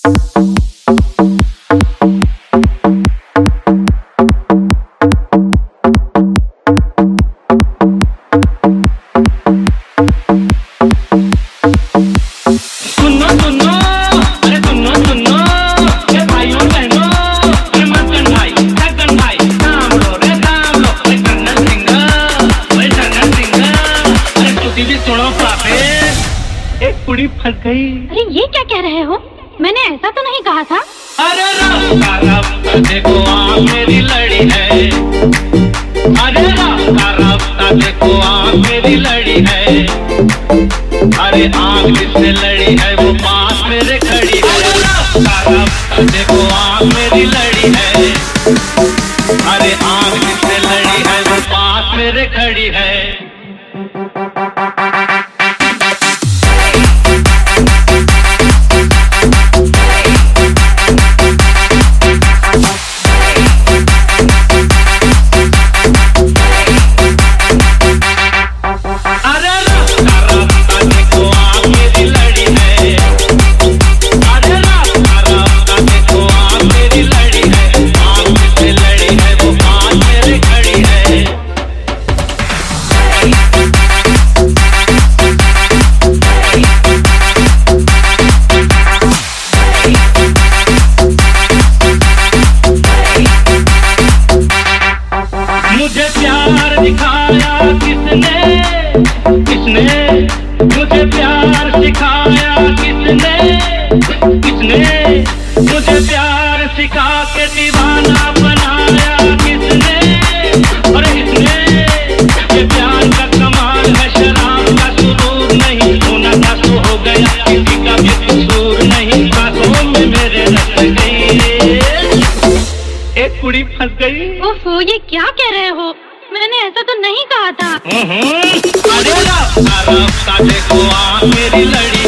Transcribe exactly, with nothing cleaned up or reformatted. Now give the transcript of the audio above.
एक कुड़ी फंस गई। अरे ये क्या कह रहे हो? मैंने ऐसा तो नहीं कहा था। अरे रास्ता रास्ता देखो आ मेरी लड़ी है। अरे रास्ता रास्ता देखो आ मेरी लड़ी है। अरे आँख जिससे लड़ी है वो पास मेरे खड़ी है। अरे रास्ता रास्ता देखो आ मेरी लड़ी है। अरे आँख जिससे लड़ी है वो पास मेरे खड़ी है। मुझे प्यार दिखाया किसने किसने मुझे प्यार सिखाया किसने किसने मुझे प्यार सिखा के दीवाना बनाया किसने। और इसने ये प्यार का कमाल है, शराब का सुरूर नहीं, होना था तो हो गया, किसी का भी कसूर नहीं। बातों में मेरे रस गई, एक कुड़ी फंस गई। ओफो, ये क्या कह रहे हो? मैंने ऐसा तो नहीं कहा था। अरे रास्ता रास्ता देखो आ मेरी लड़ी